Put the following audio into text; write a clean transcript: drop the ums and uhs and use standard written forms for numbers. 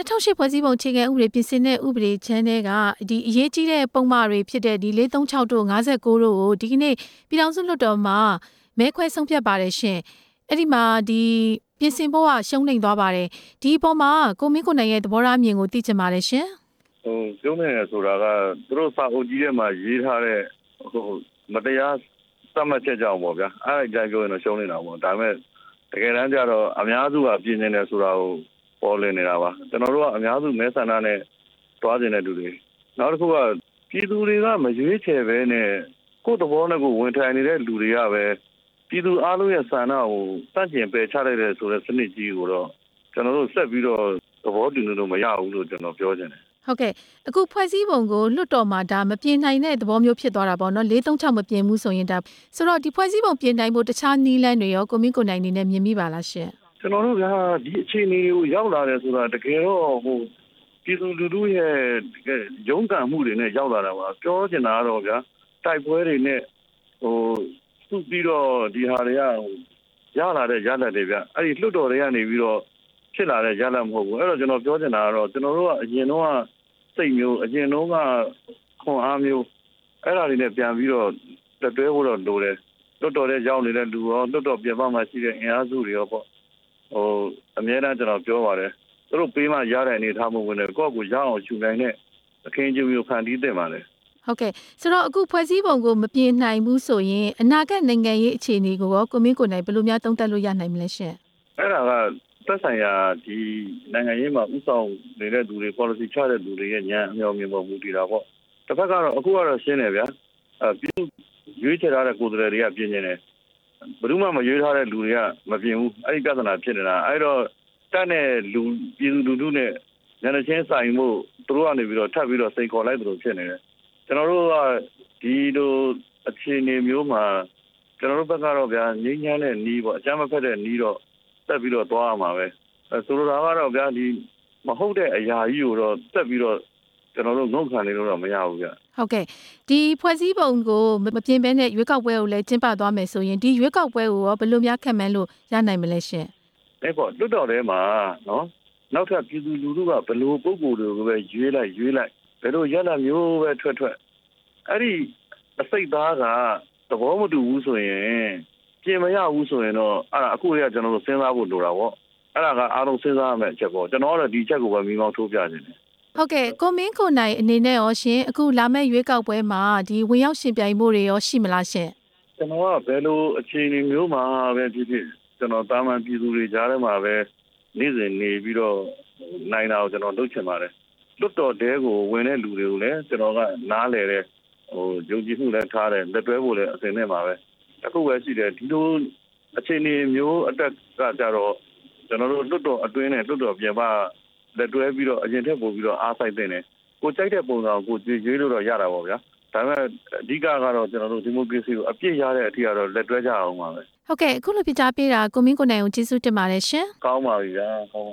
2008ဖွဲ့စည်းပုံအခြေခံဥပဒေပြင်ဆင်တဲ့ဥပဒေချမ်းတွေကဒီအရေးကြီးတဲ့ပုံမှားတွေဖြစ်တဲ့ဒီ436တို့59တို့ကိုဒီကနေ့ပြည်ထောင်စုလွှတ်တော်မှာမဲခွဲဆုံးဖြတ်ပါတယ်ရှင်အဲ့ဒီမှာဒီပြင်ဆင်ဖို့ကရှုံးနိမ့်သွားပါတယ်ဒီအပေါ်မှာကိုမင်းကိုနိုင်ရဲ့သဘောထားအမြင်ကိုသိချင်ပါတယ်ရှင်ရှုံးနေရဆိုတာကသူတို့စာအုပ်ကြီးထဲမှာရေးထားတဲ့မတရားသတ်မှတ်ချက်ကြောင့်ပေါ့ဗျာအဲ့ဒါကြပြောရင်တော့ရှုံးနေတာပေါ့ဒါပေမဲ့တကယ်တမ်းကျတော့အများစုကပြင်နေတယ်ဆိုတာကိုပေါ်လည်နေတာပါကျွန်တော်တို့ကအများစုမဲဆန္ဒနဲ့တွားနေတဲ့လူတွေနောက်တစ်ခုကပြည်သူတွေကမရွေးချယ်ပဲနဲ့ကိုယ့်သဘောနဲ့ကိုဝင်ထိုင်နေတဲ့လူတွေကပဲပြည်သူအားလုံးရဲ့ဆန္ဒကိုစန့်ကျင်ပယ်ချလိုက်တဲ့ဆိုတဲ့စနစ်ကြီးကိုတော့ကျွန်တော်တို့ဆက်ပြီးတော့သဘောတူလို့မရဘူးလို့ကျွန်တော်ပြောချင်တယ်ဟုတ်ကဲ့အခုဖွဲ့စည်းပုံကိုလွှတ်တော်မှာဒါမပြင်နိုင်တဲ့သဘောမျိုးဖြစ်သွားတာပေါ့နော်436မပြင်ဘူးဆိုရင်ဒါဆိုတော့ဒီဖွဲ့စည်းပုံပြင်နိုင်ဖို့တခြားနည်းလမ်းတွေရောကိုမင်းကိုနိုင်နေနဲ့မြင်မိပါလားရှင်ကျွန်တော်တို့ကဒီအခြေအနေကိုရောက်လာတယ်ဆိုတာတကယ်တော့ပြည်သူလူထုရဲ့ရုန်းကန်မှုတွေနဲ့ရောက်လာတာပါပြောချင်တာကတော့ဗျာတိုက်ပွဲတွေနဲ့စုပြီးတော့ဒီဟာတွေကရလာတဲ့ရလဒ်တွေဗျအဲ့ဒီလွှတ်တော်တွေကနေပြီးတော့ဖြစ်လာတဲ့ရလဒ်မဟုတ်ဘူးအဲ့တော့ကျွန်တော်ပြောချင်တာကတော့ကျွန်တော်တို့ကအရင်တော့စိတ်မျိုးအရင်တော့ကခွန်အားမျိုးအဲ့ဒါတွေနဲ့ပြန်ပြီးတော့တွဲဖို့တော့လိုတယ်လွှတ်တော်ထဲရောက်နေတဲ့လူရောလွှတ်တော်ပြင်ပမှာရှိတဲ့အင်အားစုတွေရောပေါ့အများအားကျွန်တော်ပြောပါတယ်သူတို့ပေးမှရတဲ့အနေထားမျိုးဝင်တယ်ကိုယ့်ကိုရအောင်ယူနိုင်တဲ့အခင်းအကျင်းမျိုးဖန်တီးတင်ပါလေဟုတ်ကဲ့ဆိုတော့အခုဖွဲ့စည်းပုံကိုမပြင်နိုင်ဘူးဆိုရင်အနာဂတ်နိုင်ငံရေးအခြေအနေကိုရောကိုမင်းကိုနိုင်ဘယ်လိုများသုံးသပ်လို့ရနိုင်မလဲရှင်အဲ့ဒါကသက်ဆိုင်ရာဒီနိုင်ငံရေးမှာဥဆောင်နေတဲ့သူတွေ policy ချတဲ့သူတွေရဲ့ဉာဏ်အမြော်မြင်ပေါ်မူတည်တာပေါ့တစ်ဖက်ကတော့အခုကတော့ရှင်းတယ်ဗျာပြည်ရွေးချယ်ထားတဲ့ကိုယ်စားလှယ်တွေကပြင်နေတယ်ဘယ်သူမှမရွေးထားတဲ့လူတွေကမပြင်ဘူးအဲ့ဒီပြဿနာဖြစ်နေတာအဲ့တော့တက်တဲ့လူပြည်သူလူထုနဲ့ညနေချင်းဆိုင်မှုသူတို့ကနေပြီးတော့ထပ်ပြီးတော့စိန်ခေါ်လိုက်သလိုဖြစ်နေတယ်ကျွန်တော်တို့ကဒီလိုအခြေအနေမျိုးမှာကျွန်တော်တို့ဘက်ကတော့ဗျာငြိမ်းချမ်းတဲ့နီးပေါ့အကြမ်းမဖက်တဲ့နီးတော့တက်ပြီးတော့သွားရမှာပဲဆိုလိုတာကတော့ဗျာဒီမဟုတ်တဲ့အရာကြီးကိုတော့တက်ပြီးတော့ကျွန်တော်တို့ငုံခံနေလို့တော့မရဘူးဗျဟုတ်ကဲ့ဒီဖွဲ့စည်းပုံကိုမပြင်ဘဲနဲ့ရွေးကောက်ပွဲကိုလည်းကျင်းပသွားမယ်ဆိုရင်ဒီရွေးကောက်ပွဲကိုရောဘယ်လိုများခံမှန်းလို့ရနိုင်မလဲရှင်အဲ့ပေါ့လွတ်တော်ထဲမှာနော်နောက်ထပ်ပြည်သူလူထုကဘယ်လိုပုံကိုယ်တွေကိုပဲရွေးလိုက်ဘယ်လိုရလမျိုးပဲထွက်အဲ့ဒီအစိတ်သားကသဘောမတူဘူးဆိုရင်ပြင်မရဘူးဆိုရင်တော့အဲ့ဒါအခုတည်းကကျွန်တော်တို့စဉ်းစားဖို့လိုတာပေါ့အဲ့ဒါကအားလုံးစဉ်းစားရမယ့်အချက်ပေါ့ကျွန်တော်ကတော့ဒီအချက်ကိုပဲမိမောင်းထိုးပြနေတယ်ဟုတ်ကဲ့ကိုမင်းကိုနိုင်အနေနဲ့ရောရှင်အခုလာမယ့်ရွေးကောက်ပွဲမှာဒီဝင်ရောက်ရှင်ပြိုင်မှုတွေရောရှိမလားရှင်ကျွန်တော်ကဘယ်လိုအခြေအနေမျိုးမှာပဲဖြစ်ကျွန်တော်တာမန်ပြည်သူတွေကြားထဲမှာပဲနေ့စဉ်နေပြီးတော့နိုင်တာကိုကျွန်တော်လုပ်ချင်ပါတယ်လွတ်တော်တဲကိုဝင်တဲ့လူတွေကိုလည်းကျွန်တော်ကနားလဲတဲ့ယုံကြည်မှုလည်းထားတယ်လက်တွဲဖို့လည်းအစဉ်နဲ့ပါပဲအခုပဲရှိတယ်ဒီလိုအခြေအနေမျိုးအတက်ကကြတော့ကျွန်တော်တို့လွတ်တော်အတွင်းနဲ့လွတ်တော်ပြင်ပလက်တွဲပြီးတော့အရင်ထက်ပိုပြီးတော့အားစိုက်တဲ့နေကိုကြိုက်တဲ့ပုံစံကိုရွေးလို့တော့ရတာပေါ့ဗျာဒါပေမဲ့အဓိကကတော့ကျွန်တော်တို့ဒီမိုကရေစီကိုအပြည့်ရတဲ့အထိကတော့လက်တွဲကြအောင်ပါပဲဟုတ်ကဲ့အခုလိုပြကြားပေးတာကိုမင်းကိုနိုင်ကိုကျေးဇူးတင်ပါတယ်ရှင်ကောင်းပါပြီဗျာကောင်း